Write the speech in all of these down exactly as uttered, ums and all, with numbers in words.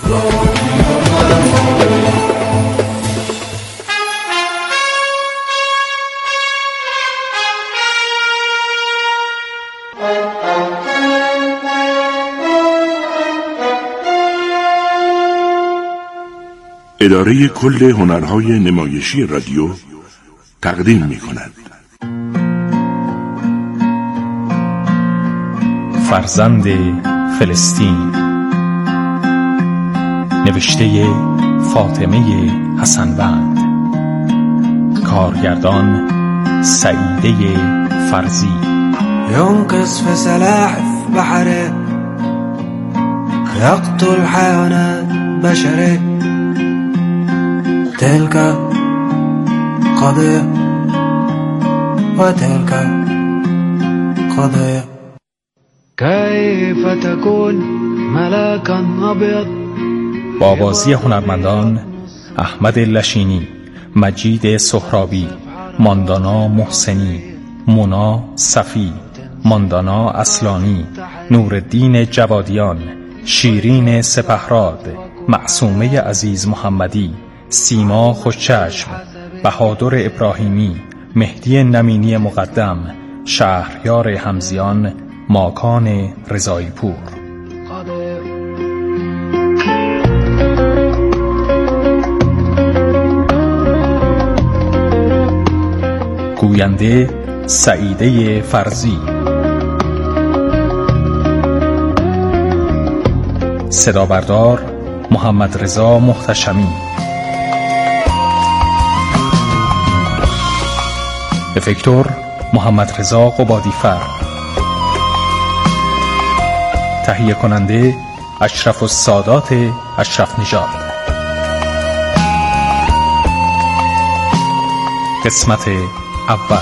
اداره کل هنرهای نمایشی رادیو تقدیم می کند. فرزند فلسطین، نوشته فاطمه حسنوند، کارگردان سعیده فرزی. ينقص في سلاحف بحره يقتل حيوانات بشري تلك قضية وتلك قضية كيف تكون ملاكا أبيض. با بازی هنرمندان احمد لشینی، مجید سهرابی، ماندانا محسنی، مونا صفی، ماندانا اصلانی، نورالدین جوادیان، شیرین سپهراد، معصومه عزیز محمدی، سیما خوشچشم، بهادر ابراهیمی، مهدی نمینی مقدم، شهریار حمزیان، ماکان رضایی پور. گوینده سعیده فرزی. صدا بردار محمد رضا محتشمی. افکتور محمد رضا قبادیفر. تهیه کننده اشرف السادات اشرف نژاد. قسمت اول.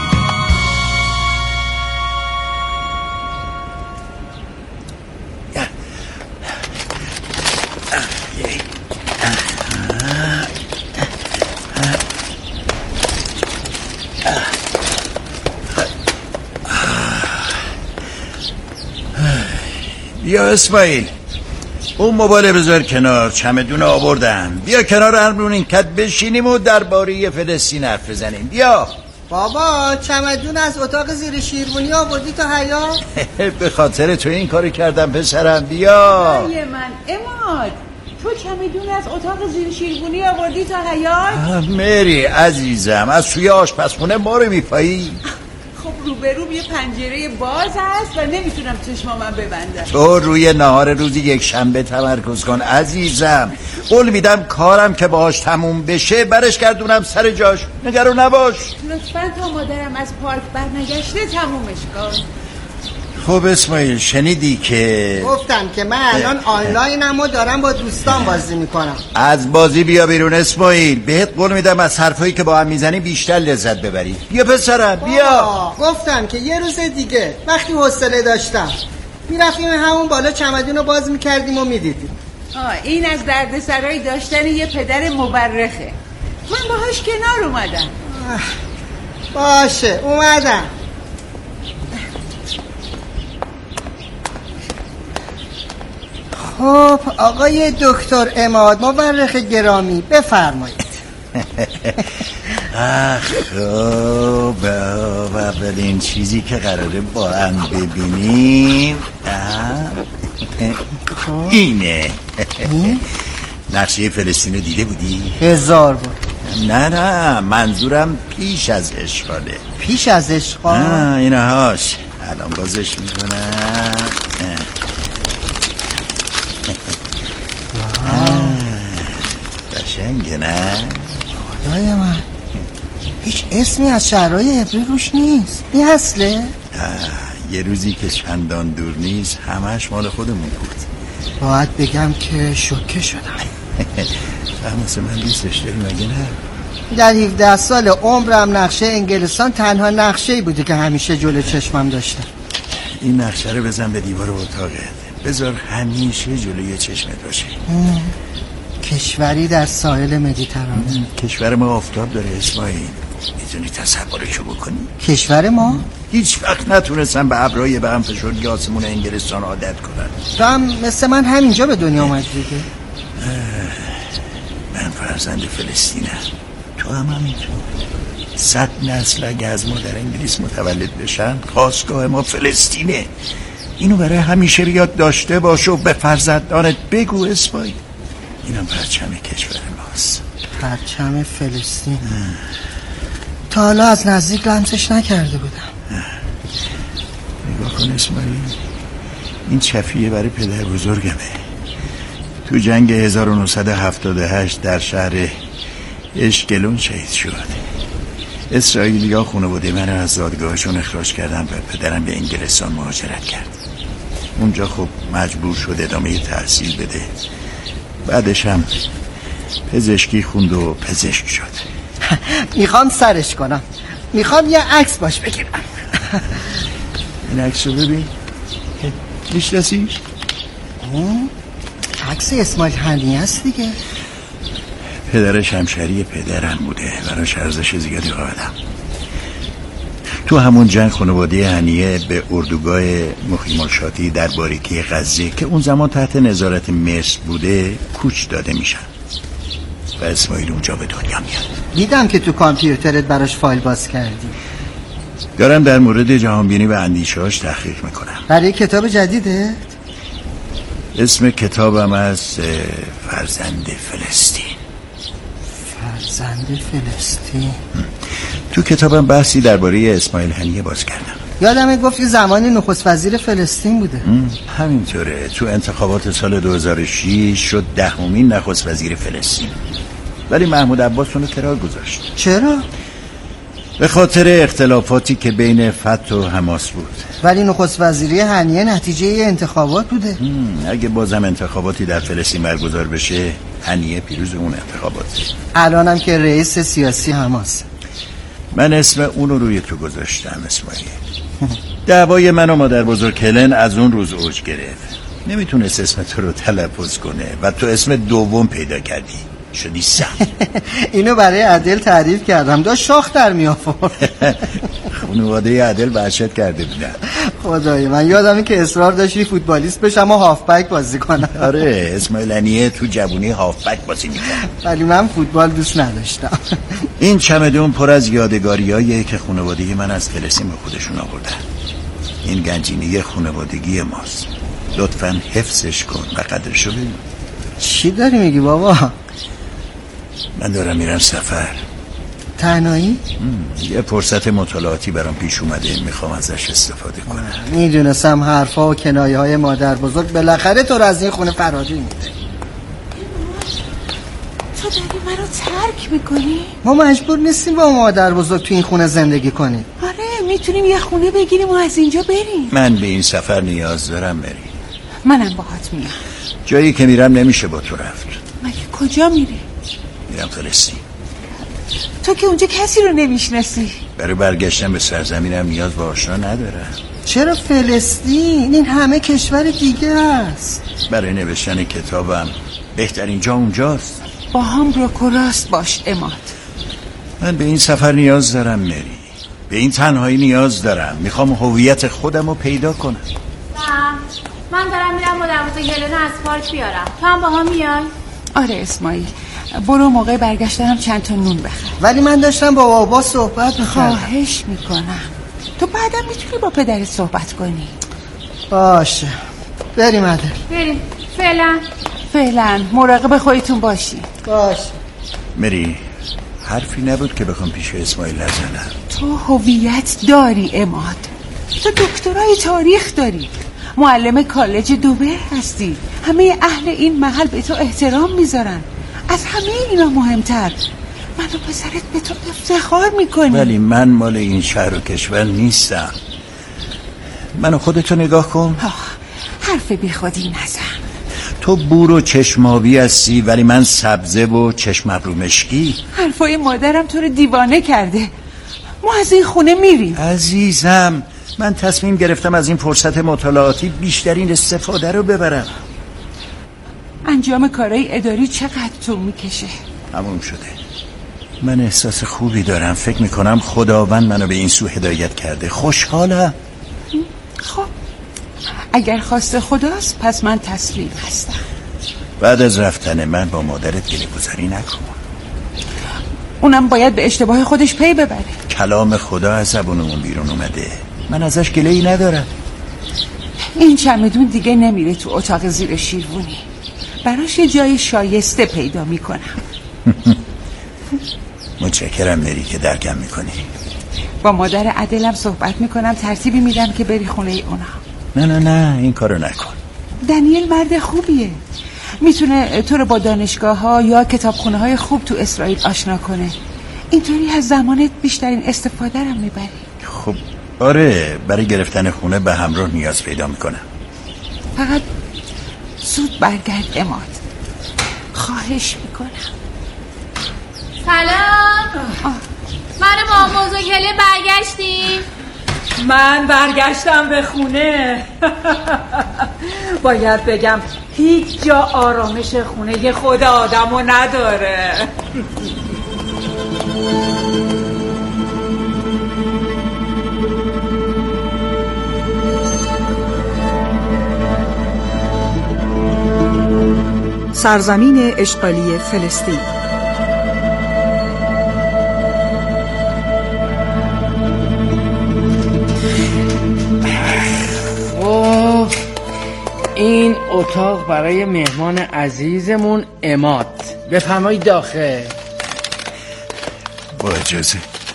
بیا اسماعیل، اون موبایل بذار کنار، چمدون آوردم. بیا کنار هم این کت بشینیم و درباره فلسطین حرف بزنیم. بیا بابا، چمدون از اتاق زیر شیروانی آوردی تا حیاط؟ به خاطر تو این کاری کردم پسرم. بیا ای من اماد، تو چمدون از اتاق زیر شیروانی آوردی تا حیاط؟ مری عزیزم، از توی آشپزخونه ما رو میپایی؟ خب روبروم یه پنجره باز هست و نمیتونم چشمامم ببندم. تو روی نهار روزی یک شنبه تمرکز کن عزیزم. قول میدم کارم که باهاش تموم بشه برش گردونم سر جاش. نگران نباش. لطفاً تا مادرم از پارک برنگشته تمومش کن. خب اسماعیل، شنیدی که گفتم که من الان آنلاینم و دارم با دوستان بازی میکنم. از بازی بیا بیرون اسماعیل. بهت قول میدم از حرفایی که با هم میزنی بیشتر لذت ببری. بیا پسرم بیا. گفتم که یه روز دیگه وقتی حوصله داشتم میرفتیم همون بالا چمدونو باز میکردیم و میدیدیم. آه این از دردسرای داشتن یه پدر مبرخه. من باهاش کنار اومدم. باشه اومدم. خب آقای دکتر عماد مورخ گرامی بفرمایید. آخ خب اولین چیزی که قراره با هم ببینیم اینه. نقشه فلسطین رو دیده بودی؟ هزار بار. نه نه منظورم پیش از اشغاله. پیش از اشغال؟ آه اینه هاش. الان بازش میکنم. قشنگه نه؟ خدای من هیچ اسمی از شهرهای عبری روش نیست. این اصله؟ یه روزی که چندان دور نیست همش مال خودمون بود. باید بگم که شوکه شدم. فهمسه من دوستش داری مگه نه؟ در هفده سال عمرم نقشه انگلستان تنها نقشه‌ای بوده که همیشه جلو چشمم داشتم. این نقشه رو بزن به دیوار اتاقت، بذار همیشه جلوی چشمت باشه. کشوری در ساحل مدیترانه. کشور ما آفتاب داره اسماعیل، میتونی تصورشو بکنی؟ کشور ما؟ هیچ وقت نتونستم به ابرهای به هم فشرد آسمون انگلستان عادت کنن. تو هم مثل من همینجا به دنیا آمدی دیگه. من فرزند فلسطینم، تو هم همینطور. صد نسل اگه از مادر انگلیس متولد بشن خواستگاه ما فلسطینه. اینو برای همیشه یاد داشته باش و به فرزندانت بگو. اسماعیل، اینم پرچم کشور ماست. پرچم فلسطین. تا حالا از نزدیک لمسش نکرده بودم. نگاه کن اسماعیل، این چفیه برای پدر بزرگمه. تو جنگ هزار و نهصد و هفتاد و هشت در شهر اشکلون شهید شد. اسرائیلی ها خانواده من از زادگاهشون اخراج کردن و پدرم به انگلستان مهاجرت کرد. اونجا خب مجبور شد ادامه تحصیل بده. بعدش هم پزشکی خوند و پزشک شد. میخوام سرش کنم، میخوام یه عکس باش بگیرم. این عکس رو ببین، میشناسیش؟ عکس اسماعیل هنیه است دیگه. پدرش همشری پدرم بوده، براش ارزش زیادی قائلم. تو همون جنگ خانواده هنیه به اردوگاه مخیم الشاطی در باریکه غزه که اون زمان تحت نظارت مصر بوده کوچ داده میشن و اسماعیل اونجا به دنیا میاد. دیدم که تو کامپیوترت براش فایل باز کردی. دارم در مورد جهانبینی و اندیشه‌اش تحقیق میکنم. برای کتاب جدیده؟ اسم کتابم از فرزند فلسطین. فرزند فلسطین. تو کتابم بحثی درباره اسماعیل هنیه باز کردم. یادمه گفت زمانی نخست وزیر فلسطین بوده. همینطوره. تو انتخابات سال دو هزار و شش شد دهمین نخست وزیر فلسطین، ولی محمود عباس اونو کنار گذاشت. چرا؟ به خاطر اختلافاتی که بین فتح و حماس بود. ولی نخست وزیری هنیه نتیجه انتخابات بوده. اگه بازم انتخاباتی در فلسطین برگزار بشه هنیه پیروز اون انتخابات. الانم که رئیس سیاسی حماس. من اسم اونو روی تو گذاشتم اسماعیل. دعوای من و مادر بزرگ هلن از اون روز اوج گرفت. نمیتونست اسم تو رو تلفظ کنه و تو اسم دوم پیدا کردی، شدی سم. اینو برای عدل تعریف کردم، داشت شاخ در می آورد. خانواده عدل وحشت کرده بودن. خدای من یادمه که اصرار داشتی فوتبالیست بشم و هافبک بازی کنم. آره، اسماعیل هنیه تو جوونی هافبک بازی میکرد، ولی من فوتبال دوست نداشتم. این چمدون پر از یادگاریاییه که خانواده من از فلسطین به خودشون آوردن. این گنجینه خانوادگی ماست، لطفاً حفظش کن و قدرشو بدون. چی داری میگی بابا؟ من دارم میرم سفر. تنهایی؟ یه فرصت مطالعاتی برام پیش اومده، میخوام ازش استفاده کنم. میدونستم حرفا و کنایه های مادر بزرگ بالاخره تو رو از این خونه فراری میده. تو داری منو ترک میکنی؟ ما مجبور نیستیم با مادر بزرگ تو این خونه زندگی کنیم. آره، میتونیم یه خونه بگیریم و از اینجا بریم. من به این سفر نیاز دارم مری. منم باهات میام. جایی که میرم نمیشه با تو رفت. مگه کجا میری؟ میرم فلسطین. تو که اونجا کسی رو نمیشناسی. برای برگشتن به سرزمینم نیاز به آشنا ندارم. چرا فلسطین؟ این همه کشور دیگه است. برای نوشتن کتابم بهترین جا اونجاست. با هم روک و راست باش اماد. من به این سفر نیاز دارم مری، به این تنهایی نیاز دارم. میخوام هویت خودم رو پیدا کنم. من دارم میرم مادر بزرگ هلن از پارک بیارم، تو هم با هم میای؟ آره اسماعیل، برو موقع برگشتنم چند تا نون بخر. ولی من داشتم با بابا صحبت میکردم. خواهش میکنم تو بعدم میتونی با پدرت صحبت کنی. باشه بریم عدل. بریم فعلا. فعلا مراقب خودتون باشی. باشه مری، حرفی نبود که بخوام پیش اسماعیل نزنم. تو هویت داری اماد، تو دکترای تاریخ داری، معلم کالج دوبه هستی، همه اهل این محل به تو احترام میذارن. از همه اینا مهمتر من و پسرت به تو افتخار میکنی. ولی من مال این شهر و کشور نیستم. منو خودتو نگاه کن. آه، حرف بی خودی نزن. تو بور و چشمابی هستی ولی من سبزه و چشم ابرو مشکی. حرفای مادرم تو رو دیوانه کرده. ما از این خونه میریم. عزیزم، من تصمیم گرفتم از این فرصت مطالعاتی بیشترین استفاده رو ببرم. انجام کارهای اداری چقدر طول میکشه؟ تموم شده. من احساس خوبی دارم، فکر میکنم خداوند منو به این سو هدایت کرده. خوشحالم. خب اگر خواست خداست پس من تسلیم هستم. بعد از رفتن من با مادرت گله گذاری نکن. اونم باید به اشتباه خودش پی ببره. کلام خدا از زبونمون بیرون اومده، من ازش گله‌ای ندارم. این چمدون دیگه نمیره تو اتاق زیر شیروانی، براش یه جای شایسته پیدا میکنم. متشکرم مری که درکم میکنی. با مادر عدلم صحبت میکنم، ترتیبی میدم که بری خونه اونا. نه نه نه این کارو نکن. دنیل مرد خوبیه، میتونه تو رو با دانشگاه ها یا کتابخونه های خوب تو اسرائیل آشنا کنه. اینطوری از زمانت بیشترین استفاده رو میبری. خب آره، برای گرفتن خونه به همراه نیاز پیدا میکنم. فقط زود برگرد عماد، خواهش میکنم. سلام. من با موزوکله برگشتیم. من برگشتم به خونه. باید بگم هیچ جا آرامش خونه خود آدمو نداره. سرزمین اشغالی فلسطین. این اتاق برای مهمان عزیزمون عماد. بفرمایید داخل. با اجازه.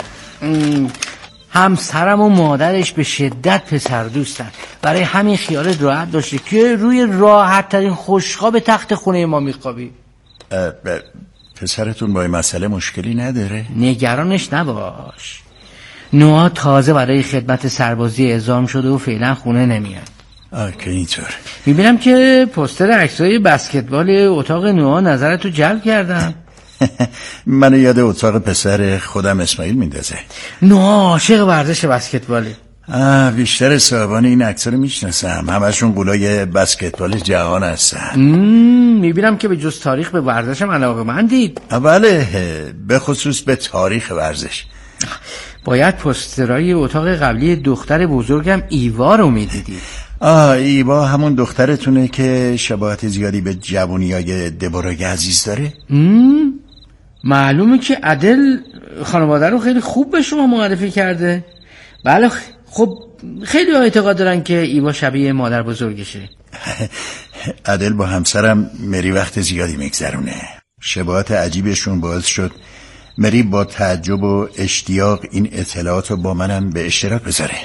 همسرم و مادرش به شدت پسر دوستن، برای همین خیالت راحت داشته که روی راحت ترین خوشخواب تخت خونه ما میخوابی. پسرتون با این مسئله مشکلی نداره؟ نگرانش نباش، نوها تازه برای خدمت سربازی اعزام شده و فعلا خونه نمیاد. آه که اینطور. میبینم که پوستر عکسای بسکتبال اتاق نوها نظرتو جلب کردم. منو یاد اتاق پسر خودم اسماعیل میندازه. نوها عاشق ورزش بسکتباله. آه بیشتر صاحبان این عکس‌ها رو میشناسم، همشون قولای بسکتبال جهان هستن. میبینم که به جز تاریخ به ورزشم علاقه‌مندید. بله، به خصوص به تاریخ ورزش. باید پوسترای اتاق قبلی دختر بزرگم ایوا رو میدیدی. آه ایوا همون دخترتونه که شباهت زیادی به جوونیای دبورای عزیز داره؟ معلومه که عدل خانواده رو خیلی خوب به شما معرفی کرده. بله خب خیلی اعتقاد دارن که ایوا شبیه مادر بزرگشه. عدل با همسرم مری وقت زیادی میگذرونه، شباهت عجیبشون باعث شد مری با تعجب و اشتیاق این اطلاعات رو با منم به اشتراک بذاره.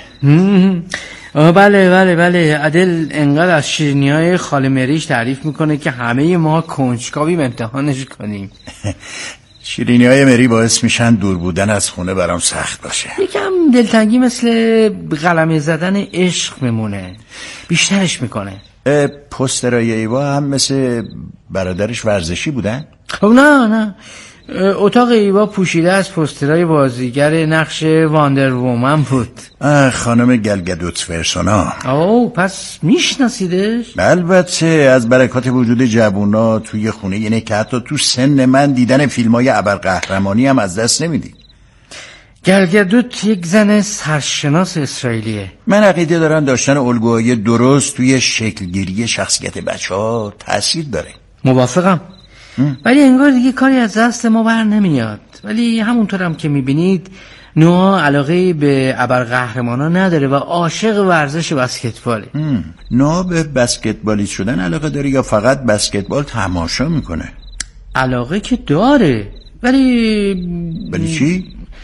آه بله بله بله عدل انقدر از شیرینی‌های خاله مریش تعریف میکنه که همه ما کنجکاویم امتحانش کنیم. شیرینی‌های مری باعث میشن دور بودن از خونه برام سخت باشه. یکم دلتنگی مثل قلمه زدن عشق میمونه، بیشترش میکنه. پوسترای ایوا هم مثل برادرش ورزشی بودن؟ خب نه نه، اتاق ایوا پوشیده از پوسترهای بازیگر نقش واندر وومن بود. خانم گلگدوت فرسونا. اوه پس میشناسیدش؟ البته از برکات وجود جوونا توی خونه اینه که حتی تو سن من دیدن فیلمای ابرقهرمانی هم از دست نمیدی. گلگدوت یک زن سرشناس اسرائیلیه. من عقیده دارم داشتن الگوهای درست توی شکلگیری شخصیت بچه ها تأثیر داره. موافقم، ولی انگار دیگه کاری از دست ما بر نمیاد. ولی همونطورم که میبینید نوها علاقه به ابرقهرمانا نداره و عاشق ورزش بسکتباله. نوها به بسکتبالی شدن علاقه داره یا فقط بسکتبال تماشا میکنه؟ علاقه که داره، ولی ولی چی؟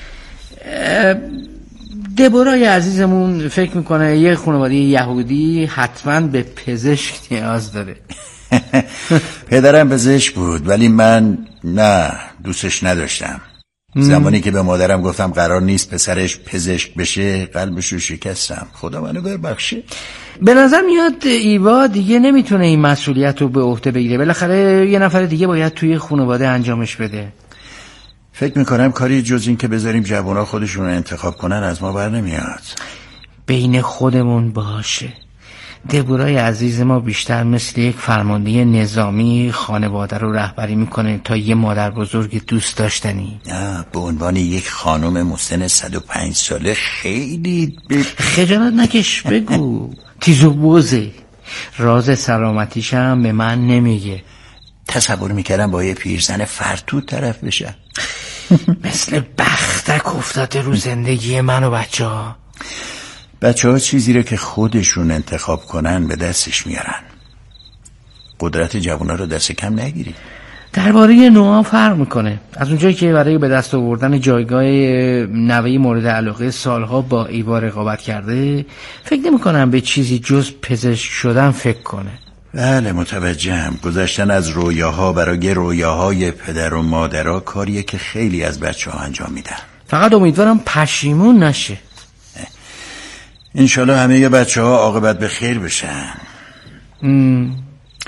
دبورای عزیزمون فکر میکنه یه خانواده یهودی حتما به پزشک نیاز داره. پدرم پزشک بود ولی من نه دوستش نداشتم. زمانی که به مادرم گفتم قرار نیست پسرش پزشک بشه قلبش رو شکستم. خدا منو ببخشه. به نظر میاد ایوا دیگه نمیتونه این مسئولیت رو به عهده بگیره، بالاخره یه نفر دیگه باید توی خانواده انجامش بده. فکر میکنم کاری جز این که بذاریم جوونا خودشون رو انتخاب کنن از ما بر نمیاد. بین خودمون باشه. دبورای عزیز ما بیشتر مثل یک فرمانده نظامی خانواده رو رهبری میکنه تا یه مادر بزرگ دوست داشتنی. نه، به عنوان یک خانم مسن صد و پنج ساله خیلی ب... خجالت نکش بگو. تیزو بوزه، راز سلامتیشم به من نمیگه. تصور میکردم با یه پیرزن فرتود طرف بشم. مثل بختک افتاده رو زندگی من و بچه ها. بچه ها چیزی رو که خودشون انتخاب کنن به دستش میارن. قدرت جوونا رو دست کم نگیری. درباره نوآ فرق میکنه. از اونجایی که برای به دست آوردن جایگاه نوه‌ی مورد علاقه سالها با ایوا رقابت کرده، فکر نمیکنم به چیزی جز پزشک شدن فکر کنه. بله متوجهم. گذشتن از رویاها برای رویاهای پدر و مادرها کاریه که خیلی از بچه ها انجام میدن. فقط امیدوارم پشیمون نشه. انشالله همه بچه ها عاقبت به خیر بشن. عزیزم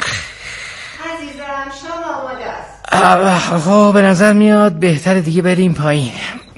شام آماده است. خب به نظر میاد بهتره دیگه بریم پایین.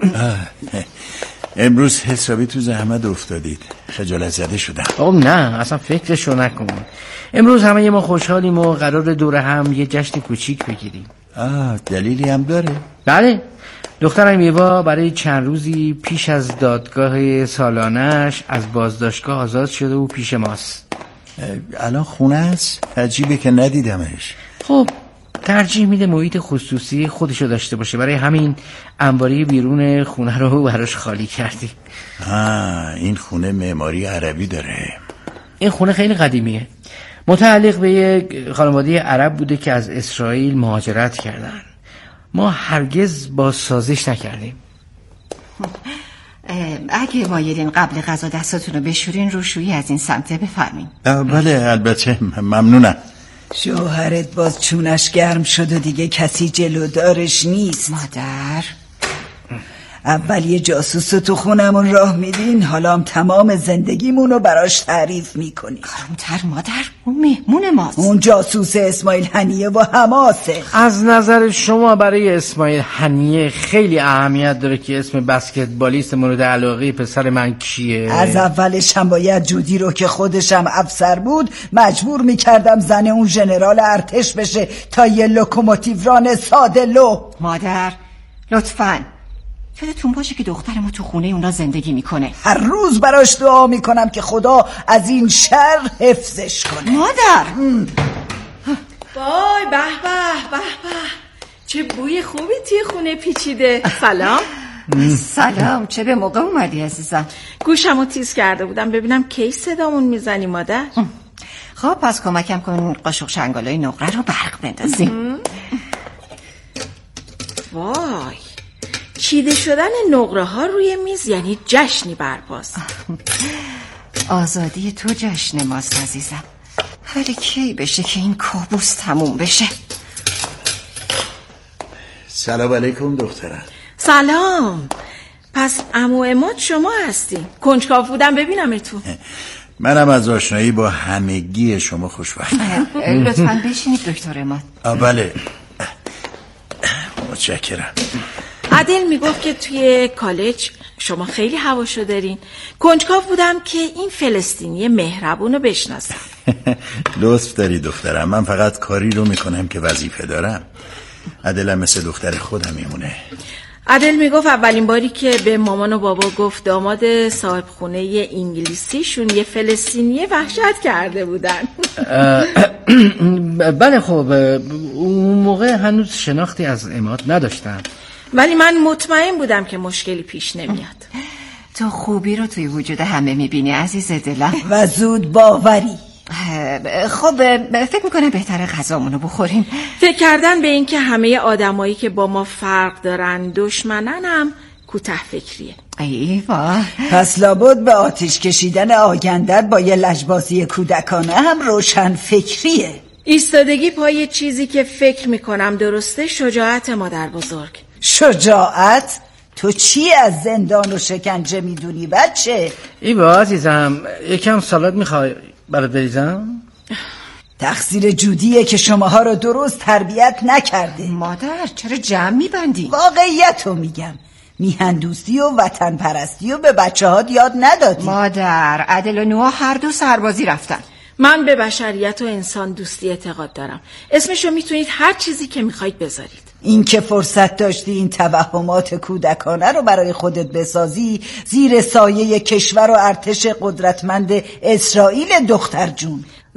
امروز حسابی تو زحمت افتادید. خجالت زده شدم. خب نه اصلا فکرشو نکن. امروز همه ما خوشحالیم و قرار دور هم یه جشن کوچیک بگیریم. آه دلیلی هم داره؟ بله. دخترم ایوا برای چند روزی پیش از دادگاه سالانش از بازداشتگاه آزاد شده و پیش ماست. الان خونه است؟ عجیبه که ندیدمش. خب ترجیح میده محیط خصوصی خودشو داشته باشه. برای همین انباری بیرون خونه رو براش خالی کردیم. آه این خونه معماری عربی داره. این خونه خیلی قدیمیه. متعلق به یک خانواده عرب بوده که از اسرائیل مهاجرت کردن. ما هرگز بازسازیش نکردیم. اگه مایلین قبل غذا دستاتون رو بشورین روشویی از این سمته بفرمین. بله البته ممنونم. شوهرت باز چونش گرم شد و دیگه کسی جلودارش نیست. مادر اول یه جاسوس تو خونمون راه میدین، حالا هم تمام زندگیمونو براش تعریف میکنی. کارمتر مادر اون مهمون ماست. اون جاسوس اسماعیل هنیه و حماسه. از نظر شما برای اسماعیل هنیه خیلی اهمیت داره که اسم بسکتبالیست مورد علاقه پسر من کیه؟ از اولش هم باید جودی رو که خودشم افسر بود مجبور میکردم زن اون ژنرال ارتش بشه تا یه لوکوموتیو ران ساده لو. مادر لطفاً یادتون باشه که دختر ما تو خونه اونا زندگی میکنه. هر روز براش دعا میکنم که خدا از این شر حفظش کنه. مادر وای به به به به چه بوی خوبی توی خونه پیچیده. سلام. سلام. چه به موقع اومدی عزیزم. گوشمو تیز کرده بودم ببینم کی صدامون میزنی مادر. خب پس کمکم کن قاشق شنگالای نقره رو برق بندازیم. وای چیده شدن نقره ها روی میز یعنی جشنی برپاست. آزادی تو جشن ماست عزیزم. هر کی بشه که این کابوس تموم بشه. سلام علیکم دخترم. سلام. پس عمو عماد شما هستی. کنجکاو بودم ببینمتون. منم از آشنایی با همگی شما خوشوقتم. لطفاً بشینید دکتر عماد. بله متشکرم. عادل میگفت که توی کالج شما خیلی هواشو دارین. کنجکاو بودم که این فلسطینی مهربونو بشناسم. لطف داری دخترم. من فقط کاری رو میکنم که وظیفه دارم. عادل مثل دختر خودم میمونه. عادل میگفت اولین باری که به مامان و بابا گفت داماد صاحب خونه انگلیسیشون یه فلسطینی وحشت کرده بودن. بله خب اون موقع هنوز شناختی از عماد نداشتم، ولی من مطمئن بودم که مشکلی پیش نمیاد. تو خوبی رو توی وجود همه میبینی عزیز دلم و زود باوری. خب فکر میکنم بهتره غذامونو بخوریم. فکر کردن به این که همه آدمایی که با ما فرق دارن دشمنن هم کوته فکریه. ایوا پس لابد به آتش کشیدن آگندر با یه لجبازی کودکانه هم روشن فکریه. ایستادگی پای چیزی که فکر میکنم درسته شجاعت مادر بزرگ. شجاعت؟ تو چی از زندان و شکنجه میدونی بچه؟ ایوا عزیزم یکم سالاد میخوای برات بریزم؟ تقصیر جودیه که شماها رو درست تربیت نکرده. مادر چرا جمع میبندی؟ واقعیت رو میگم. میهندوستی و وطن پرستی و به بچه ها یاد ندادی. مادر عادل و نوح هر دو سربازی رفتن. من به بشریت و انسان دوستی اعتقاد دارم. اسمشو میتونید هر چیزی که میخواید بذارید. این که فرصت داشتی این توهمات کودکانه رو برای خودت بسازی زیر سایه کشور و ارتش قدرتمند اسرائیل دختر جون.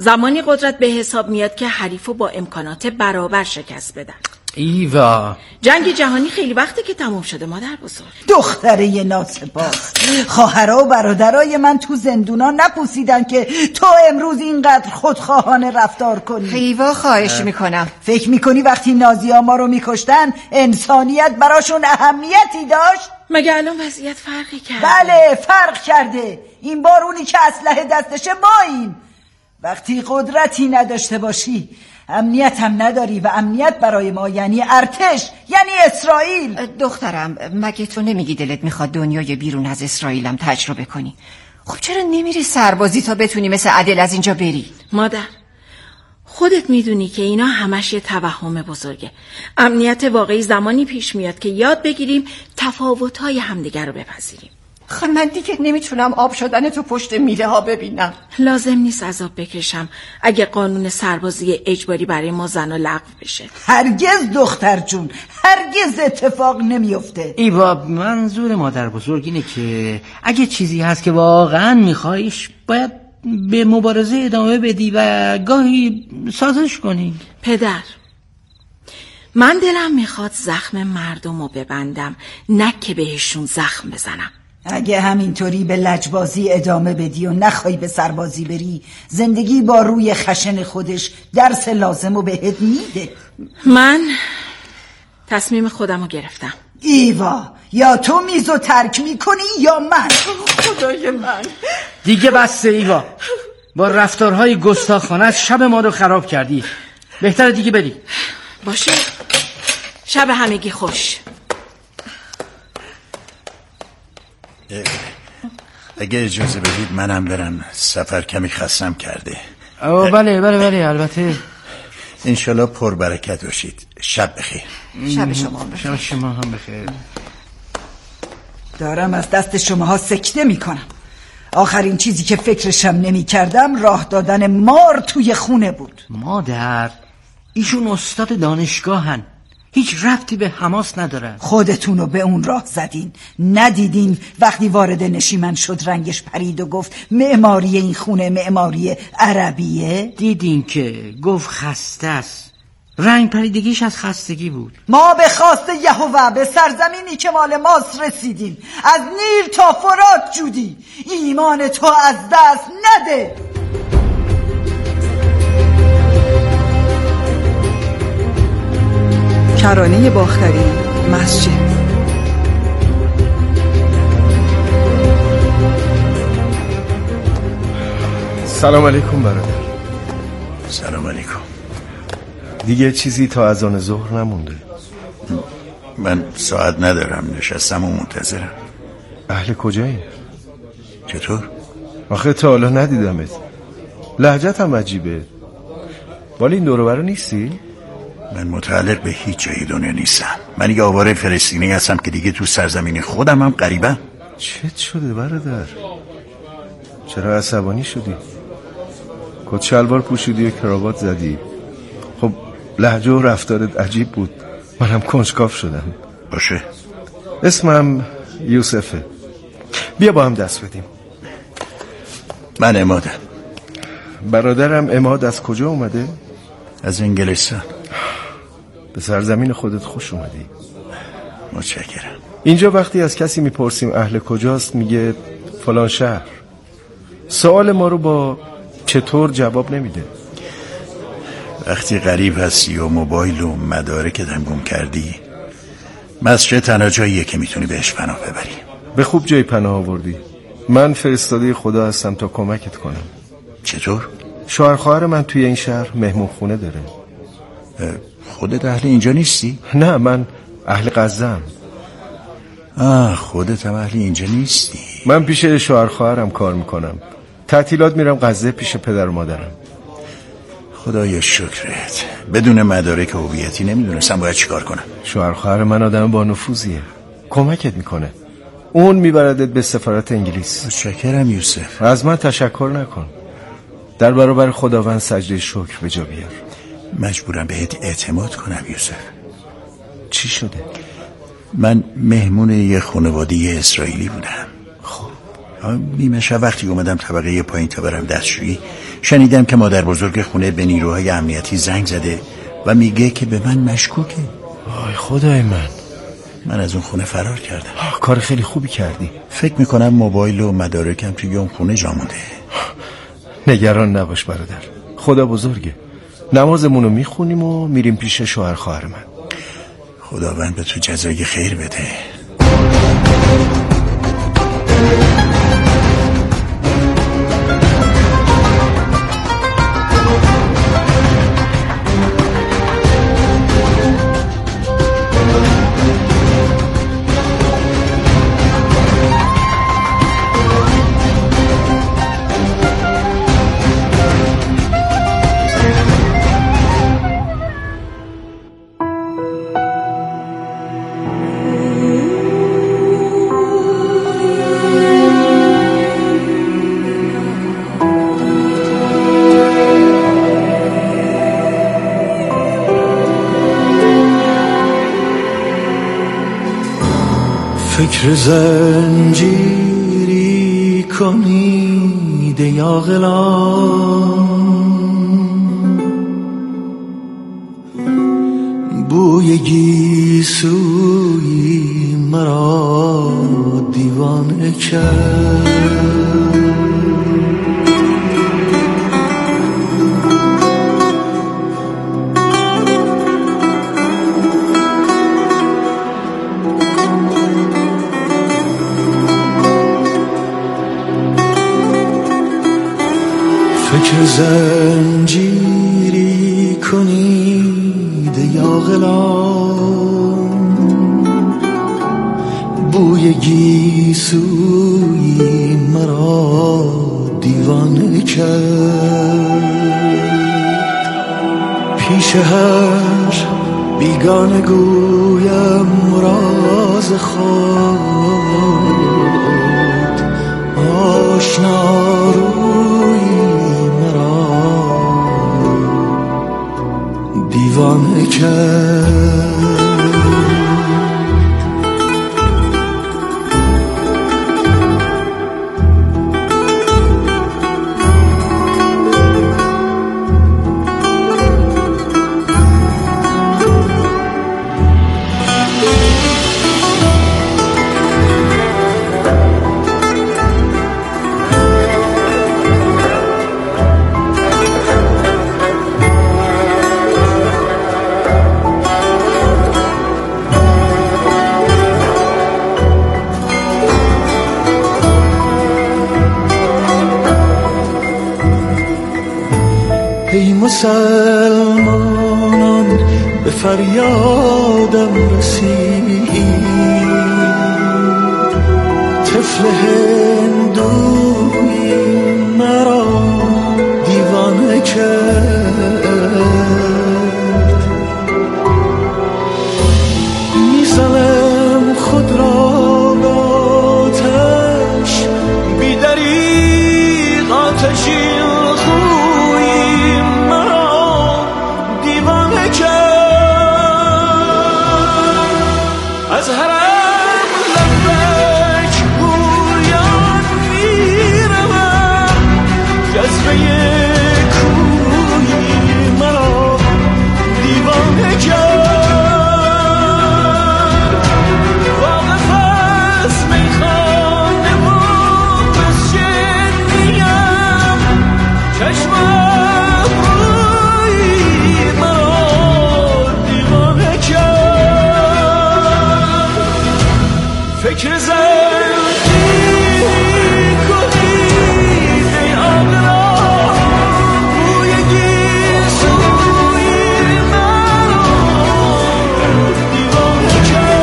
زمانی قدرت به حساب میاد که حریفو با امکانات برابر شکست بدن. ایوا، جنگ جهانی خیلی وقته که تموم شده مادر بزرگ. دختره ناسپاس، خواهرها و برادرای من تو زندونا نپوسیدن که تو امروز اینقدر خودخواهانه رفتار کنی. ایوا خواهش میکنم. فکر میکنی وقتی نازی‌ها ما رو میکشتن انسانیت براشون اهمیتی داشت؟ مگه الان وضعیت فرقی کرده؟ بله فرق کرده. این بار اونی که اسلحه دستشه ماییم. وقتی قدرتی نداشته باشی امنیت هم نداری و امنیت برای ما یعنی ارتش، یعنی اسرائیل. دخترم مگه تو نمیگی دلت میخواد دنیای بیرون از اسرائیلم تجربه کنی؟ خب چرا نمیری سربازی تا بتونی مثل عدل از اینجا بری؟ مادر خودت میدونی که اینا همش یه توهم بزرگه. امنیت واقعی زمانی پیش میاد که یاد بگیریم تفاوت‌های همدیگر رو بپذیریم. خب من دیگه نمیتونم آب شدن تو پشت میله ها ببینم. لازم نیست عذاب بکشم اگه قانون سربازی اجباری برای ما زن و لغو بشه. هرگز دختر جون، هرگز اتفاق نمیفته. ایوا، منظور مادر بزرگ اینه که اگه چیزی هست که واقعا میخوایش باید به مبارزه ادامه بدی و گاهی سازش کنی. پدر من دلم میخواد زخم مردم رو ببندم، نه که بهشون زخم بزنم. اگه همینطوری به لجبازی ادامه بدی و نخوای به سربازی بری، زندگی با روی خشن خودش درس لازم رو بهت میده. من تصمیم خودم رو گرفتم. ایوا، یا تو میزو ترک میکنی یا من. خدای من دیگه بسته ایوا، با رفتارهای گستاخانه شب ما رو خراب کردی. بهتره دیگه بری. باشه، شب همگی خوش. اگه اجازه بدید منم برم، سفر کمی خستم کرده. آه بله بله بله البته. انشالله پر برکت باشید. شب بخیر. شب شما هم بخیر. شب شما هم بخیر. دارم از دست شماها سکته میکنم. آخرین چیزی که فکرشم نمی کردم راه دادن مار توی خونه بود. مادر ایشون استاد دانشگاهن، هیچ ربطی به حماس ندارن. خودتونو به اون راه زدین. ندیدین وقتی وارد نشیمن شد رنگش پرید و گفت معماری این خونه معماری عربیه؟ دیدین که گفت خسته است. رنگ پریدگیش از خستگی بود. ما به خواست یهوه به سرزمینی که مال ماست رسیدیم. از نیل تا فرات جودی. ایمان تو از دست نده. کرانه باختری، مسجد. سلام علیکم برادر. سلام علیکم. دیگه چیزی تا اذان ظهر نمونده. من ساعت ندارم، نشستم و منتظرم. اهل کجایی؟ چطور؟ آخه تا حالا ندیدمت. لهجت هم عجیبه. ولی این دور برا نیستی؟ من متعلق به هیچ جای دنیا نیستم. من یه آواره فلسطینی هستم که دیگه تو سرزمین خودم هم غریبم. چت شده برادر؟ چرا عصبانی شدی؟ کت شلوار پوشیدی و کراوات زدی. خب لهجه و رفتارت عجیب بود. منم کنجکاو شدم. باشه. اسمم یوسفه. بیا با هم دست بدیم. من عمادم. برادرم عماد از کجا اومده؟ از انگلستان. به سرزمین خودت خوش اومدی. متشکرم. اینجا وقتی از کسی میپرسیم اهل کجاست میگه فلان شهر. سوال ما رو با چطور جواب نمیده. وقتی غریب هستی و موبایل و مدارکت هم گم کردی، مسجد تنها جاییه که میتونی بهش پناه ببری. به خوب جای پناه آوردی. من فرستاده خدا هستم تا کمکت کنم. چطور؟ شوهر خواهر من توی این شهر مهمون خونه داره. خودت اهل اینجا نیستی؟ نه، من اهل غزه‌ام. آه خودت هم اهل اینجا نیستی؟ من پیش شوهر خواهرم کار میکنم. تعطیلات میرم غزه پیش پدر و مادرم. خدایا شکرت. بدون مدارک هویتی نمیدونستم باید چیکار کنم. شوهر خواهر من آدم با نفوذیه، کمکت میکنه. اون میبردت به سفارت انگلیس. متشکرم یوسف. از من تشکر نکن. در برابر خداوند سجده شکر به جا بیار. مجبورم بهت اعتماد کنم یوسف. چی شده؟ من مهمون یه خانواده اسرائیلی بودم. خب نیمه شب وقتی اومدم طبقه پایین تا برم دستشویی، شنیدم که مادر بزرگ خونه به نیروهای امنیتی زنگ زده و میگه که به من مشکوکه. آی خدای من، من از اون خونه فرار کردم. کار خیلی خوبی کردی. فکر میکنم موبایل و مدارکم توی اون خونه جا مونده. نگران نباش برادر، خدا بزرگه. نمازمونو میخونیم و میریم پیش شوهر خواهر من. خداوند به تو جزای خیر بده. فکر زنجیری کنید یا غلام، بوی گیسوی مرا دیوانه کرد. فکر زنجیری کنید یا غلام، بوی گیسوی مرا دیوانه کرد. پیش هر بیگانه گویم راز خود، آشنا روی دیوانه کرد. ای مسلمانان به فریادم رسید، طفل هندوی مرا دیوانه کرد. میزنم خود را به آتش، بی دریغ آتشی از حرم لبک گویان میروم، جذبه کوی مرا دیوانه کرد. واقف از میخانه و مسجد نیم، چشمم روی مرا دیوانه کرد. فکر زنجیری کنید ای عقلا، بوی گیسوی مرا دیوانه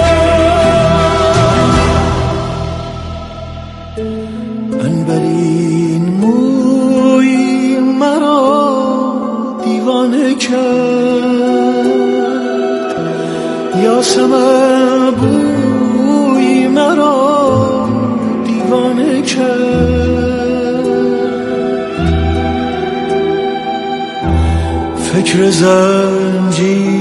کرد. عنبرین موی مرا دیوانه کرد. یاسمن بوی مرا دیوانه کرد. فکر زنجیر